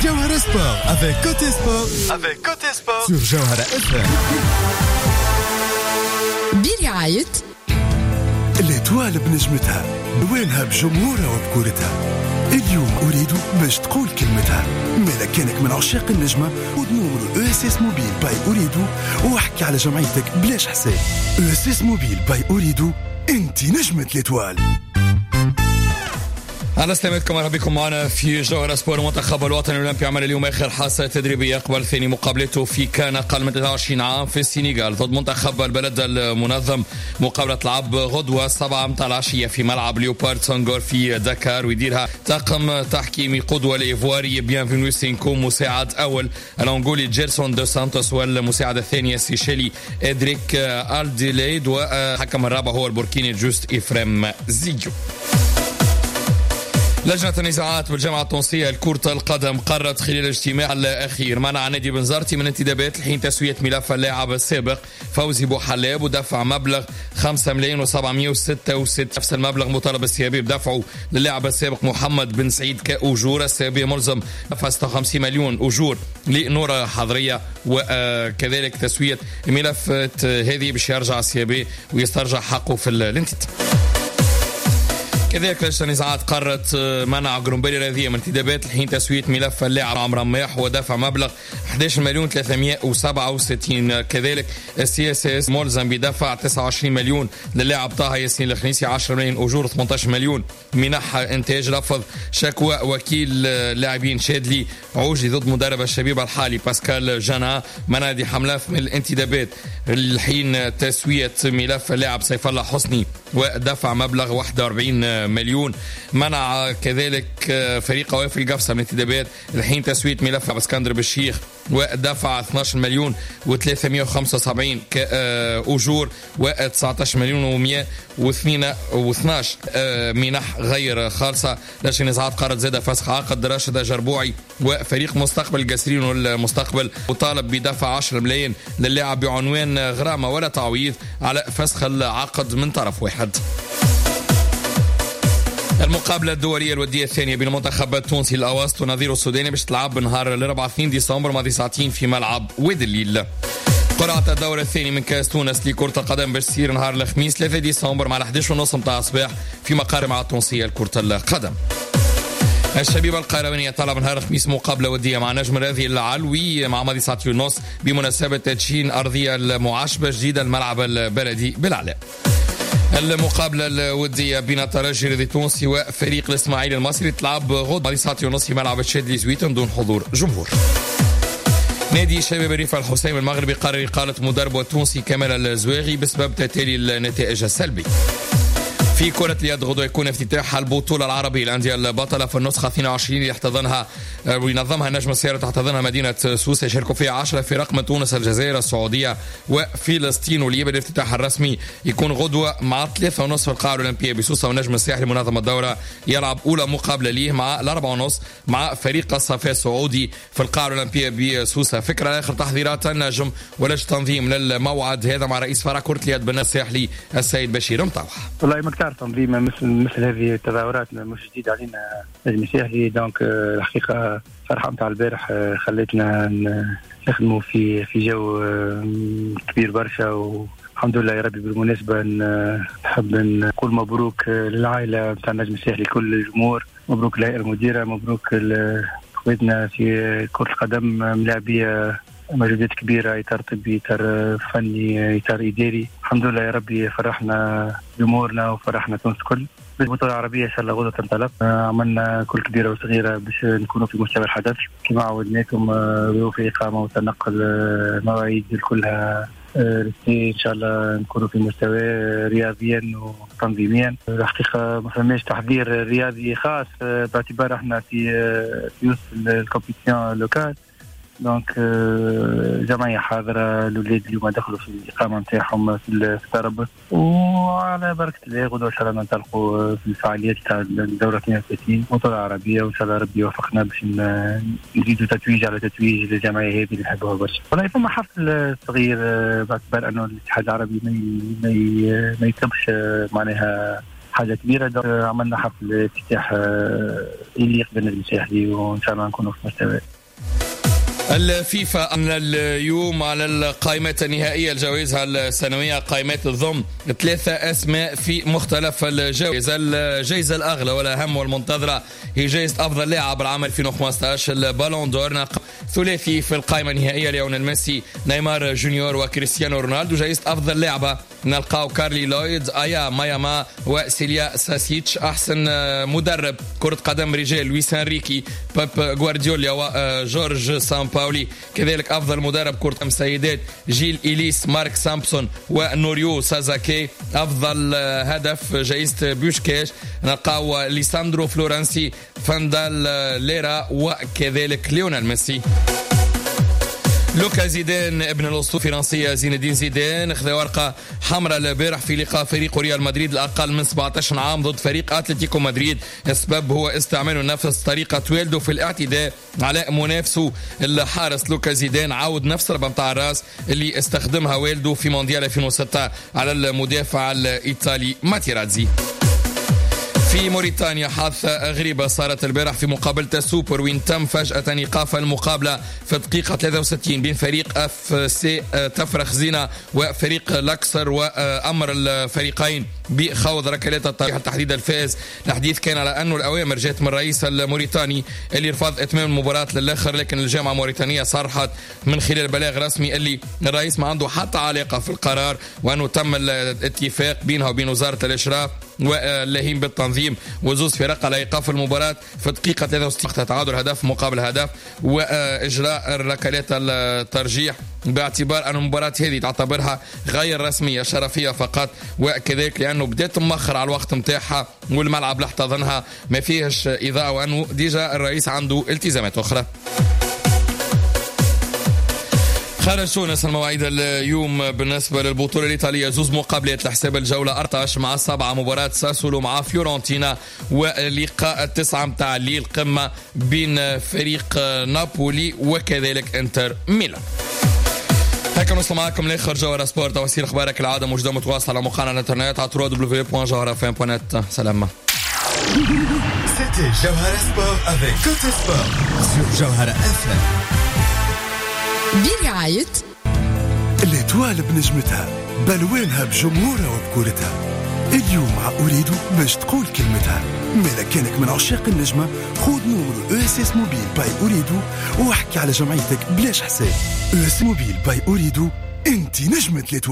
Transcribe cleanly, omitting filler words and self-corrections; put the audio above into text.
Jawhara Sport avec Côté Sport. Sur Jawhara FM. برعاية الإتوال بنجمتها وينها بجمهورها وبكورتها. اليوم أريد باش تقول كلمتها. ماذا كانك من عشاق النجمة ودنور أساس موبيل باي أريدو واحكي على جمعيتك بلاش حساب. أساس موبيل باي أريدو انت نجمة الإتوال. أهلا سلامتكم، مرحبا بكم معنا في جوهرة سبور. المنتخب الوطني الأولمبي عمل اليوم آخر حاسة تدريبية قبل ثاني مقابلته في كان أقل من 23 عام في السنغال ضد منتخب البلد المنظم. مقابلة تلعب غدوة 7 متاع العشية في ملعب ليوبارد سونغور في دكار، ويديرها طاقم تحكيمي قدوة الإيفواري بيانفينو سينكو، مساعد أول الأنغولي جيرسون دو سانتوس، والمساعد الثاني السيشيلي إدريك ألديليد، وحكم الرابع هو البوركيني جوست إفريم زيجو. لجنة النزاعات بالجامعة التونسية لكرة القدم قررت خلال الاجتماع الأخير منع نادي بنزرتي من انتدابات لحين تسوية ملف اللاعب السابق فوزي بوحلاب ودفع مبلغ 5,766,000. نفس المبلغ مطالب السيابي بدفعه للاعب السابق محمد بن سعيد كأجور. السيابي ملزم دفع 56 مليون أجور لنورة حضرية، وكذلك تسوية الملفات هذه باش يرجع السيابي ويسترجع حقه في الانتداب. كذلك لجنة النزاعات قررت منع جرومبيري رذية من انتدابات لحين تسوية ملف اللاعب عمرو رماح ودفع مبلغ 11,367,000. كذلك السي اس اس ملزم بدفع 29 مليون للاعب طه ياسين الخنيسي، 10 مليون أجور، 18 مليون منح إنتاج. لفظ شكوى وكيل لاعبين شادلي عوجي ضد مدرب الشبيبة الحالي باسكال جانا منع دي حملاف من الانتدابات لحين تسوية ملف اللاعب سيف الله حسني ودفع مبلغ 41 مليون. منع كذلك فريق قوافل القفصة من انتدابات لحين تسوية ملف اسكندر بالشيخ ودفع 12 مليون و375 كأجور و19 مليون و112 منح غير خالصة. لجنة النزاعات قررت زادة فسخ عقد راشد جربوعي وفريق مستقبل القاسرين والمستقبل، وطالب بدفع 10 ملايين للاعب بعنوان غرامة ولا تعويض على فسخ العقد من طرف واحد. المقابلة الدولية الودية الثانية بين المنتخب التونسي الأواسط ونظيره السوداني باش تلعب بنهار الأربعاء 2 ديسمبر ماضي ساعتين في ملعب واد الليل. قرعة الدور الثاني من كأس تونس لكرة القدم باش تصير نهار الخميس 3 ديسمبر مع 11:30 متاع الصباح في مقر مع التونسية لكرة القدم. الشبيبة القيروانية طلب نهار الخميس مقابلة ودية مع نجم الرياضي العلوي مع ماضي ساعتين ونص بمناسبة تدشين أرضية المعاشبة جديدة الملعب البلدي بالعلاء. المقابلة الودية بين الترجي الرياضي التونسي وفريق الإسماعيلي المصري تلعب غد بعد ساعتين ونص في ملعب الشادلي زويتن دون حضور جمهور. نادي شباب الريف الحسين المغربي قرر إقالة مدربه التونسي كمال الزواغي بسبب تتالي النتائج السلبية. في كرة اليد غدوة يكون افتتاح البطولة العربية الأندية البطلة في النسخة 22 اللي يحتضنها وينظمها نجم السيارة تحتضنها مدينة سوسة. يشاركوا فيها 10 فرق من تونس الجزائر السعودية وفلسطين، واللي يبدأ الافتتاح الرسمي يكون غدوة مع 3:30 في القاعة الأولمبية بسوسة. ونجم الساحلي منظم الدورة يلعب أولى مقابلة ليه مع 4:30 مع فريق الصفاء السعودي في القاعة الأولمبية بسوسة. فكرة آخر تحضيرات النجم ولجنة تنظيم للموعد هذا مع رئيس فرع كرة اليد بالنادي الساحلي السيد بشير مطوح. والله مكتار تنظيم مثل هذه التظاهرات مش جديد علينا نجم ساحلي، دونك الحقيقة فرحة متاع البارح خلتنا نخدموا في جو كبير برشا، والحمد لله يا ربي. بالمناسبة نحب نقول مبروك للعائلة متاع النجم الساحلي، كل الجمهور، مبروك للهيئة المديرة، مبروك اخوتنا في كرة القدم ملاعبية مجهودات كبيرة، إطار طبي، إطار فني، إطار إداري. الحمد لله يا ربي فرحنا جمهورنا وفرحنا تونس كل. بالبطولة العربية إن شاء الله غدا تنطلق. عملنا كل كبيرة وصغيرة باش نكونوا في مستوى الحدث كما عودناكم، في إقامة وتنقل مواعيد كلها ان شاء الله نكونوا في مستوى رياضيا وتنظيميا. الحقيقه ما فماش تحضير رياضي خاص باعتبار احنا في وسط الكومبيتيشن لوكال، دونك جمعية حاضرة. الأولاد اليوم دخلوا في الإقامة نتاعهم في التربص، وعلى بركة الله غدوة إن شاء الله ننطلقوا في الفعاليات تاع الدورة 32 بطولة عربية، وإن شاء الله ربي يوفقنا باش نزيدوا تتويج على تتويج للجمعية هذه اللي نحبوها برشا. والله ثم حفل صغير باعتبار أنه الاتحاد العربي ما يكتبش معناها حاجه كبيره. عملنا حفل افتتاح اللي يقدر النجم الساحلي، وان شاء الله نكونوا في مستوى. الفيفا اليوم على القائمة النهائية الجوائز السنوية، قائمة تضم 3 أسماء في مختلف الجوائز. الجائزة الأغلى والأهم والمنتظرة هي جائزة أفضل لاعب العام 2015 البالون دور، ثلاثي في القائمة النهائية ليونيل ميسي، نيمار جونيور وكريستيانو رونالدو. جائزة أفضل لاعبة نلقاو كارلي لويد، آيا ماياما وسيليا ساسيتش. أحسن مدرب كرة قدم رجال لويس انريكي، بيب غوارديولا وجورج سامباولي. كذلك أفضل مدرب كرة قدم سيدات جيل إليس، مارك سامبسون ونوريو سازاكي. أفضل هدف جائزة بوشكاش نلقاو ليساندرو فلورنسي، فاندال ليرا وكذلك ليونيل ميسي. لوكا زيدان ابن الأسطورة الفرنسية زين الدين زيدان خذ ورقة حمراء البارح في لقاء فريق ريال مدريد الأقل من 17 عام ضد فريق أتلتيكو مدريد. السبب هو استعمال نفس طريقة والده في الاعتداء على منافسه الحارس. لوكا زيدان عاود نفس الربة متاع الراس اللي استخدمها والده في مونديال 2006 على المدافع الإيطالي ماتيرازي. في موريتانيا حادثة غريبة صارت البارح في مقابلة السوبر، وين تم فجأة إيقاف المقابلة في الدقيقة 63 بين فريق اف سي تفرخ زينة وفريق لاكسر، وأمر الفريقين بخوض ركلات الترجيح تحديد الفائز. الحديث كان على أنه الأوامر جاءت من الرئيس الموريتاني اللي رفض إتمام المباراة للآخر، لكن الجامعة الموريتانية صرحت من خلال بلاغ رسمي اللي الرئيس ما عنده حتى علاقة في القرار، وأنه تم الاتفاق بينها وبين وزارة الإشراف واللهيم بالتنظيم وزوز فرق على إيقاف المباراة في الدقيقة 63 تعادل هدف مقابل هدف، وإجراء ركلات الترجيح باعتبار أن المباراة هذه تعتبرها غير رسمية شرفية فقط، وكذلك لأنه بدأت مؤخر على الوقت متاعها والملعب اللي احتضنها ما فيهش إضاءة، وأنه ديجا الرئيس عنده التزامات أخرى. خارج تونس المواعيد اليوم بالنسبة للبطولة الإيطالية، زوز مقابلات لحساب الجولة 14 مع 7 مباراة ساسولو مع فيورنتينا، ولقاء التسعة متاع الليل قمة بين فريق نابولي وكذلك انتر ميلان. هكا نوصل معكم لاخر جوهرة سبورت، توصيل اخبارك العادة موجودة متواصلة على موقعنا الانترنت على www.jawharafm.net. سلام. C'était Jawhara Sport avec Côté Sport sur Jawhara FM. برعاية الإتوال بنجمتها بلوانها بجمهورها وبكورتها. اليوم أريد باش تقول كلمتها. مالا كانك من عشاق النجمة، خود نمرو ESS موبيل باي أريدو واحكي على جمعيتك بلاش حساب. ESS موبيل باي أريدو، انت نجمة الإتوال.